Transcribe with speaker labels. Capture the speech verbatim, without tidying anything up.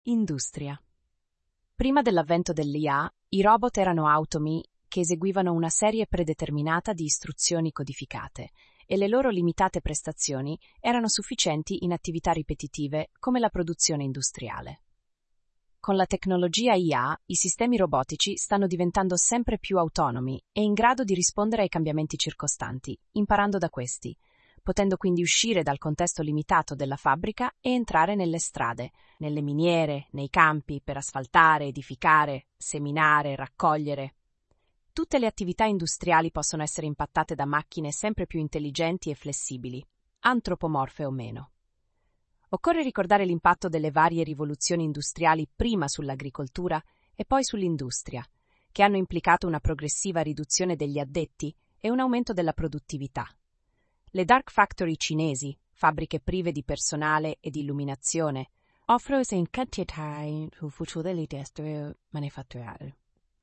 Speaker 1: Industria. Prima dell'avvento dell'I A, i robot erano automi che eseguivano una serie predeterminata di istruzioni codificate e le loro limitate prestazioni erano sufficienti in attività ripetitive come la produzione industriale. Con la tecnologia I A, i sistemi robotici stanno diventando sempre più autonomi e in grado di rispondere ai cambiamenti circostanti, imparando da questi, potendo quindi uscire dal contesto limitato della fabbrica e entrare nelle strade, nelle miniere, nei campi, per asfaltare, edificare, seminare, raccogliere. Tutte le attività industriali possono essere impattate da macchine sempre più intelligenti e flessibili, antropomorfe o meno. Occorre ricordare l'impatto delle varie rivoluzioni industriali prima sull'agricoltura e poi sull'industria, che hanno implicato una progressiva riduzione degli addetti e un aumento della produttività. Le dark factory cinesi, fabbriche prive di personale e di illuminazione, offrono in quantità sul futuro dell'industria manifatturiera.